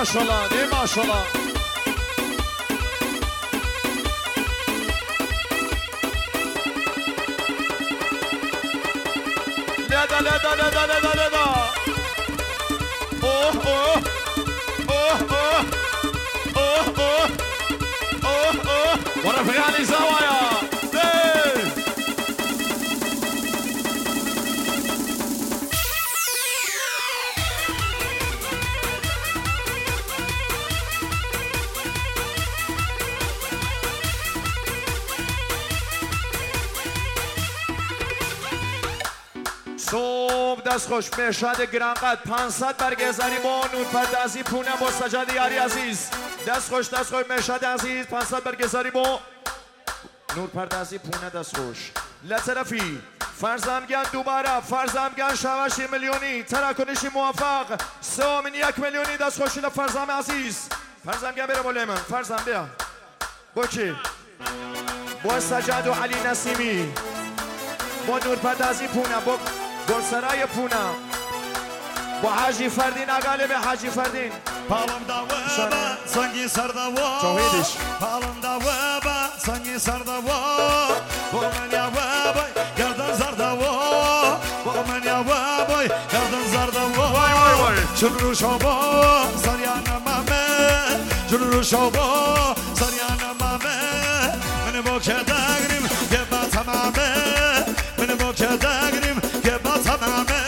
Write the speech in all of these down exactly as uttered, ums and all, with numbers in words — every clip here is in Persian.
ماشاءالله دی ماشاءالله لدا لدا لدا لدا لدا اوه اوه اوه اوه اوه اوه اوه اوه ورفقي علي زوايا صوب دست خوش مشهد گرانقدر پانصد برگزاری با نور پردازی پونه با سجاد یاری عزیز دست خوش دست خوش مشهد عزیز پانصد برگزاری با نور پردازی پونه دست خوش لطرفی فرزمگن دوباره فرزمگن شوشی میلیونی تراکنشی موفق سه من یک میلیونی دست خوشی لفرزم عزیز فرزمگن بره مولی من فرزم بیا با چی؟ با سجاد و علی نسیمی با نور پردازی پونه با گلسرای پونه با حاجی فردین اقالب حاجی فردین پالم داوه با سنگی سرداوا توحیدش پالم داوه با سنگی سرداوا با من یا بای گردن زرداوا با من یا بای گردن زرداوا وای وای وای چون رو شابا سریان مامه چون رو شابا سریان مامه من با که دگریم که با تمامه من با که دگریم که با تمامه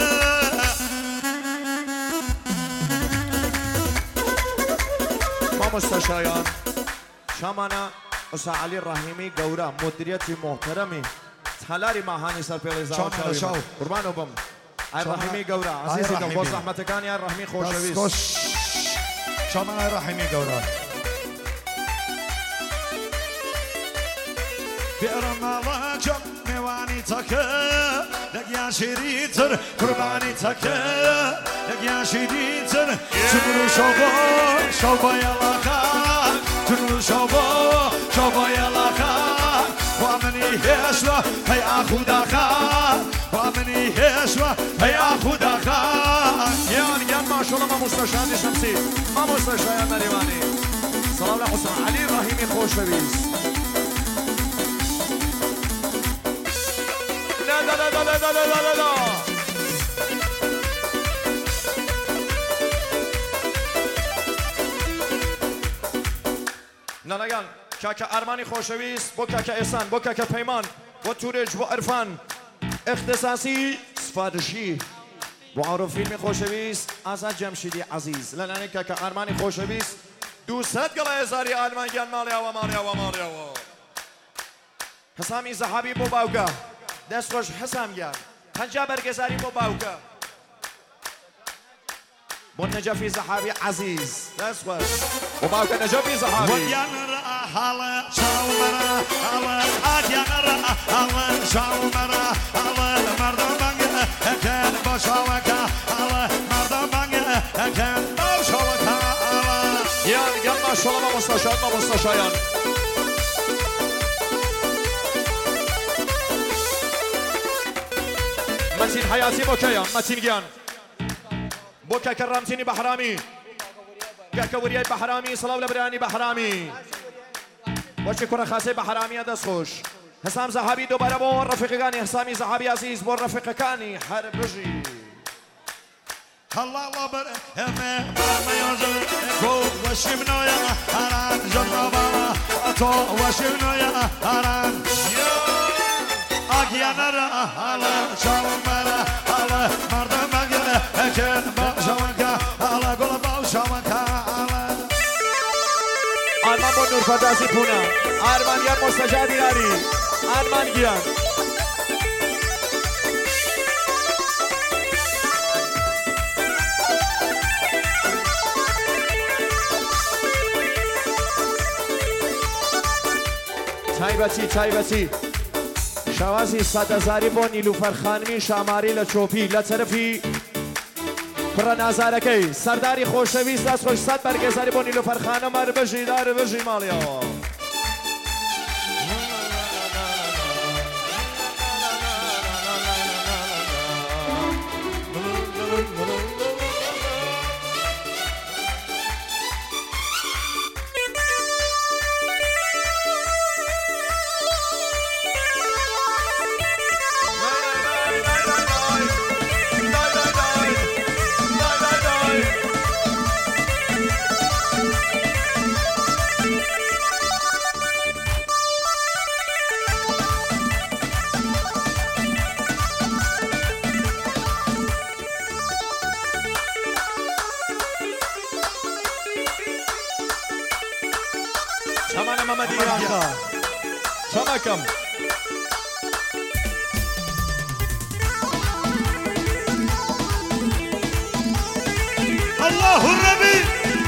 مستشایان شامانا استاد علی رحیمی گورا مدیریتی محترمی تلاری ماهانی سرپیل زاو شاوی قربان بم علی رحیمی گورا عزیزی دل باز رحمت کانی علی رحیمی خوشویست خوش شامانا علی رحیمی گورا بیارم مالاکم میوانی تکه لگیان شیریتر قربانی تکه لگیان شیریتر چنو شوبا شوبا یلاکا چنو شوبا شوبا یلاکا وامنی هشوا هی آخوداکا وامنی هشوا هی آخوداکا یان یان ماشاءالله ما مستشار شمسی ما مستشار مریوانی سلام حسین علی رحیمی خوشویست لا لا لا لا لا لا لا لا نانگان کاکا ارمانی خوشویست با کاکا احسان با کاکا پیمان با تورج با عرفان اختصاصی سفارشی با عارف فیلم خوشویست آزاد جمشیدی عزیز لنانی کاکا ارمانی خوشویست دوست گله ازاری آلمانیان مالیا و مالیا و مالیا و حسامی زهابی با باوگا دست خوش حسام گرد پنجا برگزاری با باوکا با نجفی زهابی عزیز دست خوش با باوکا نجفی زهابی ودیان را حالا شاومرا حالا آدیان را حالا شاومرا حالا مردم بانگه اکن با شاوکا حالا مردم بانگه اکن با شاوکا حالا یان یان ماشاءالله ما مستشار ما مستشاران متین حیاتی با کیان متین گیان با که کرامتینی بحرامی که وریای بحرامی سلام لبرانی بحرامی با چه کره خاصه بحرامی دست خوش حسام زهابی دوباره با رفیقانی حسامی زهابی عزیز با رفیقانی هر بجی الله الله بر همه ما یازم کو وشمنایا هران جنابا تو وشمنایا هران آگیان را حالا شاومرا حالا مردم بانگه اکن با شاوکا حالا گل با شاوکا حالا آرمان با نور پردازی پونه آرمان یا مستجاد یاری آرمان گیان چایبتی چایبتی شوازی صد هزاری با نیلوفر خانمی شاماری لچوپی لطرفی پر نظارکی سرداری خوشویست دست خوش صد برگزاری با نیلوفر خانم هر بجی دار بجی مالیا شمان محمد ایرانقا شمکم الله الربي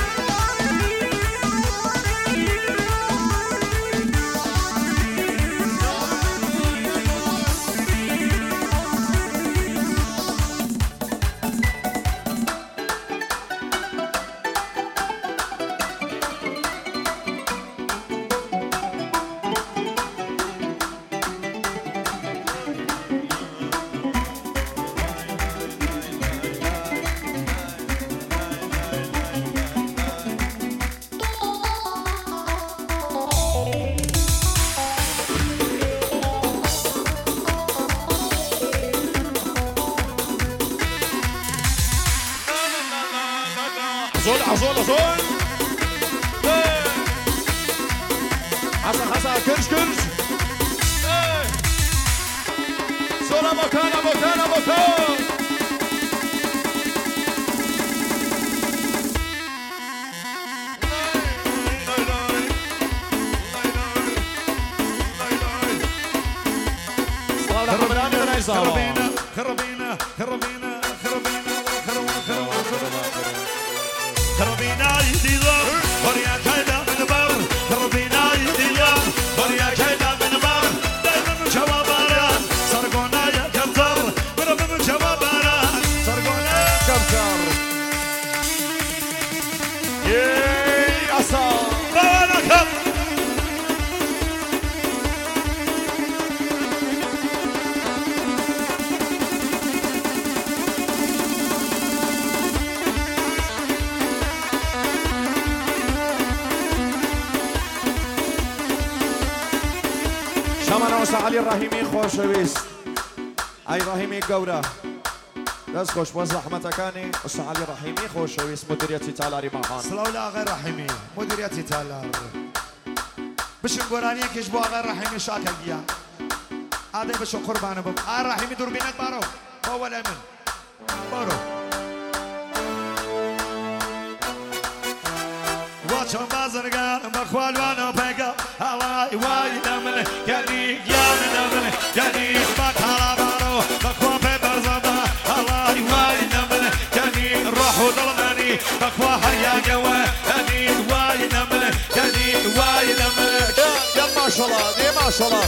زول عزول زول حسن حسن كرش كرش زول مكان مكان مكان خربينا خربينا خربينا خربينا خربينا يديلا وريا كيدا من بار خربينا يديلا وريا كيدا من بار دايما جوابارا سرقونا يا كمتر من جوابارا سرقونا يا كمتر ياي أصا بانا كم شمانە وەسە عەلی ڕەحیمی خۆشەویست ئەی ڕەحیمی گەورە دەست خۆش بۆ زەحمەتەکانی وەسە عەلی ڕەحیمی خۆشەویست مدیریەتی تالاری ماهان سڵاو لە ئاغای ڕەحیمی مدیریەتی تالار بشم گۆرانیەکیش بۆ ئاغای ڕەحیمی شاکە گیان ئادەی بشم قوربانە بم ئا ڕەحیمی دووربینەت بارۆ بۆ وەلای من بارۆ چون بازرگان بخوالوانو پیگا هوای وای نمنه یعنی یان نمنه یعنی بکارا بارو بخوا پی برزادا هوای وای نمنه یعنی روح و دلمانی بخوا هریا گوه یعنی وای نمنه یعنی وای نمنه یا ماشاءالله دی ماشاءالله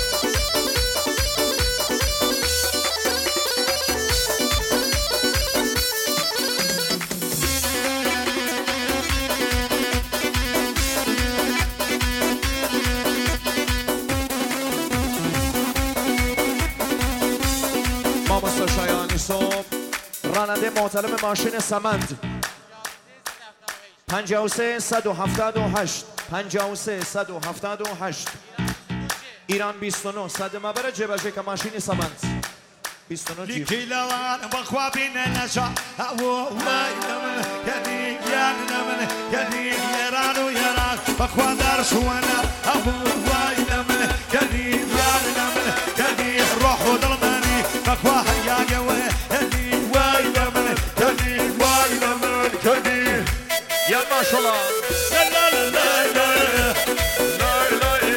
راننده معتلم ماشین سمند پنجاه و سه صد و هفتاد و هشت پنجاه و سه صد و هفتاد و هشت ایران بیست و نه صد مبر جبجه که ماشین سمند بیست و نه جیب لیکی لوان بخوا بینه نشا او وای نمن یعنی یان نمن یعنی یران و یران بخوا در شوانا او وای نمن یعنی یان نمن یعنی روح و دلمانی بخوا هریا گوه یا ماشاءالله لا لا لا لا لا لا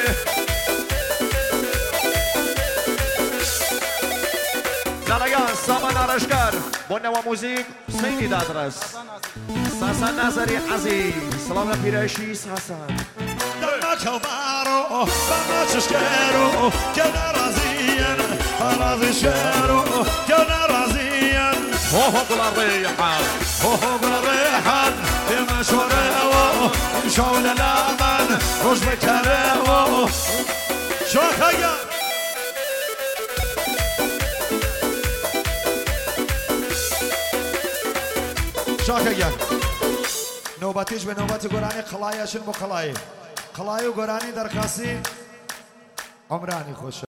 زالگان سامان آرشگر با نوا موزیک سینی دادرس ساسان نظری عزیز سلام پیرشیس حسن دلنا کبارو بما چشکرو که نرازین راضی شعرو که نرازین هو هو قل الريحان هو هو قل الريحان بما شورو مشول الأمان روش بكرو شو خيا شاكا گیان نوبتیش به نوبت گرانی خلایشون با خلای خلای و گرانی درخواسی عمرانی خوش